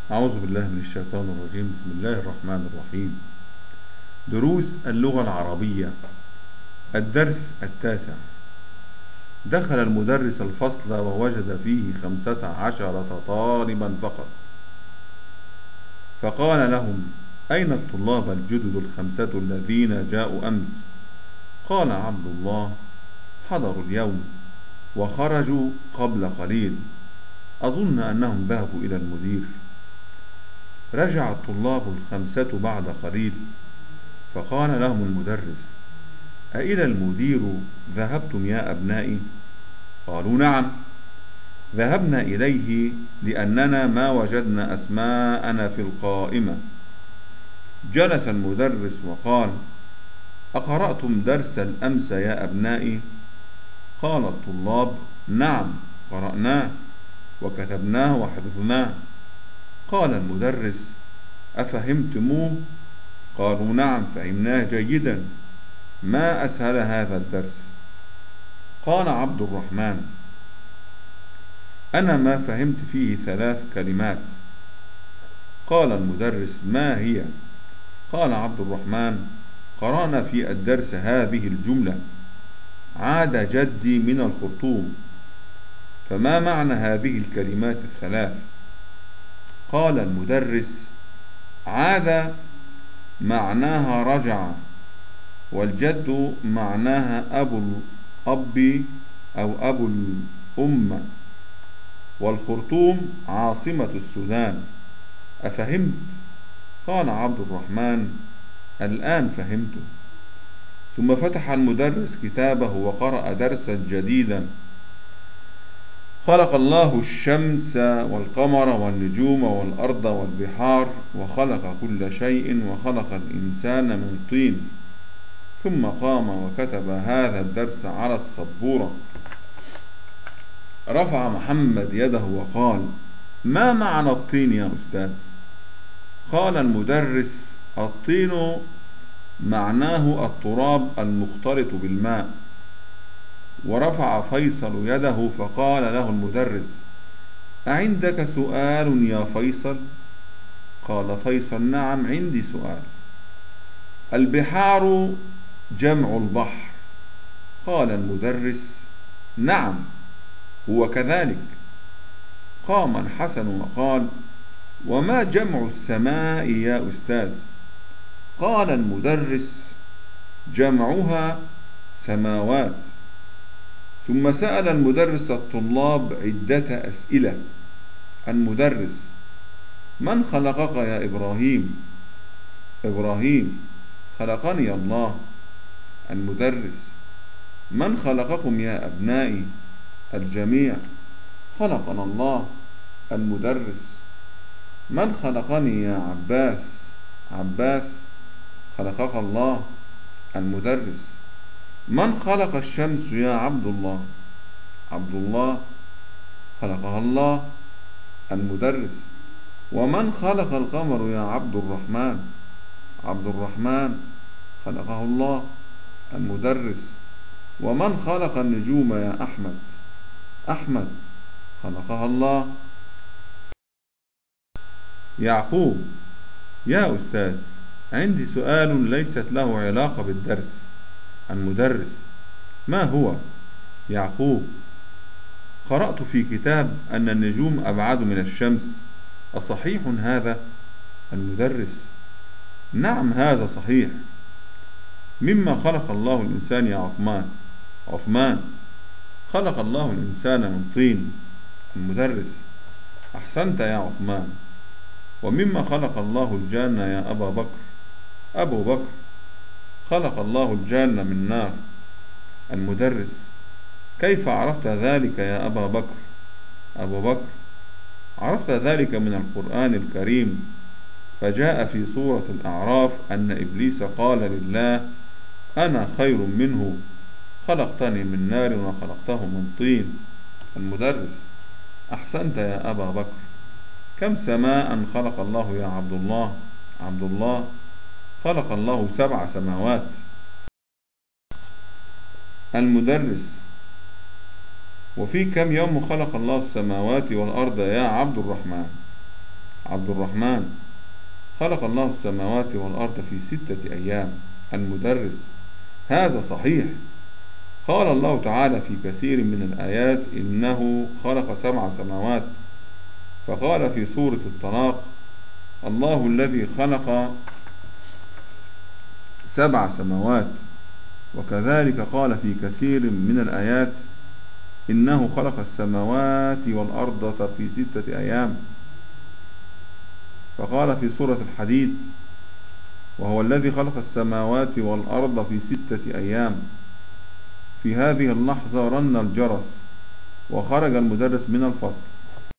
أعوذ بالله من الشيطان الرجيم. بسم الله الرحمن الرحيم. دروس اللغة العربية. الدرس 9. دخل المدرس الفصل ووجد فيه 15 طالبا فقط، فقال لهم: أين الطلاب الجدد ال5 الذين جاءوا أمس؟ قال عبد الله: حضروا اليوم وخرجوا قبل قليل، أظن أنهم ذهبوا إلى المدير. رجع الطلاب ال5 بعد قليل، فقال لهم المدرس: أإلى المدير ذهبتم يا أبنائي؟ قالوا: نعم، ذهبنا إليه لأننا ما وجدنا أسماءنا في القائمة. جلس المدرس وقال: أقرأتم درس الأمس يا أبنائي؟ قال الطلاب: نعم، قرأناه وكتبناه وحفظناه. قال المدرس: أفهمتموه؟ قالوا: نعم، فهمناه جيدا. ما أسهل هذا الدرس. قال عبد الرحمن: أنا ما فهمت فيه 3 كلمات. قال المدرس: ما هي؟ قال عبد الرحمن: قرأنا في الدرس هذه الجملة: عاد جدي من الخرطوم. فما معنى هذه الكلمات ال3؟ قال المدرس: عاد معناها رجع، والجد معناها أبو الأب أو أبو الأم، والخرطوم عاصمة السودان. أفهمت؟ قال عبد الرحمن: الآن فهمت. ثم فتح المدرس كتابه وقرأ درسا جديدا: خلق الله الشمس والقمر والنجوم والأرض والبحار، وخلق كل شيء، وخلق الإنسان من طين. ثم قام وكتب هذا الدرس على السبورة. رفع محمد يده وقال: ما معنى الطين يا أستاذ؟ قال المدرس: الطين معناه التراب المختلط بالماء. ورفع فيصل يده فقال له المدرس: أعندك سؤال يا فيصل؟ قال فيصل: نعم، عندي سؤال. البحار جمع البحر. قال المدرس: نعم، هو كذلك. قام الحسن وقال: وما جمع السماء يا أستاذ؟ قال المدرس: جمعها سماوات. ثم سأل المدرس الطلاب عدة أسئلة. المدرس: من خلقك يا إبراهيم؟ إبراهيم: خلقني الله. المدرس: من خلقكم يا أبنائي؟ الجميع: خلقنا الله. المدرس: من خلقني يا عباس؟ عباس: خلقك الله. المدرس: من خلق الشمس يا عبد الله؟ عبد الله: خلقها الله. المدرس: ومن خلق القمر يا عبد الرحمن؟ عبد الرحمن: خلقه الله. المدرس: ومن خلق النجوم يا أحمد؟ أحمد: خلقها الله. يعقوب: يا أستاذ، عندي سؤال ليست له علاقة بالدرس. المدرس: ما هو؟ يعقوب: قرأت في كتاب أن النجوم أبعد من الشمس، أصحيح هذا؟ المدرس: نعم، هذا صحيح. مما خلق الله الإنسان يا عثمان؟ عثمان: خلق الله الإنسان من طين. المدرس: أحسنت يا عثمان. ومما خلق الله الجان يا أبا بكر؟ أبو بكر: خلق الله الجان من نار. المدرس: كيف عرفت ذلك يا أبا بكر؟ أبو بكر: عرفت ذلك من القرآن الكريم، فجاء في سورة الأعراف أن إبليس قال لله: أنا خير منه، خلقتني من نار وخلقته من طين. المدرس: أحسنت يا أبا بكر. كم سماء خلق الله يا عبد الله؟ عبد الله: خلق الله 7 سماوات. المدرس: وفي كم يوم خلق الله السماوات والأرض يا عبد الرحمن؟ 5 أيام. المدرس: وفي كم يوم خلق الله السماوات والأرض يا عبد الرحمن؟ 5 أيام. المدرس: وفي كم يوم خلق الله السماوات والأرض يا عبد الرحمن؟ 5 أيام. المدرس: عبد الرحمن: خلق الله السماوات والأرض في 6 أيام. المدرس: هذا صحيح. قال الله تعالى في كثير من الآيات إنه خلق 7 سماوات. فقال في سورة الطلاق: الله الذي خلق 7 سماوات. وكذلك قال في كثير من الآيات إنه خلق السماوات والأرض في 6 أيام. فقال في سورة الحديد: وهو الذي خلق السماوات والأرض في 6 أيام. في هذه اللحظة رن الجرس وخرج المدرس من الفصل.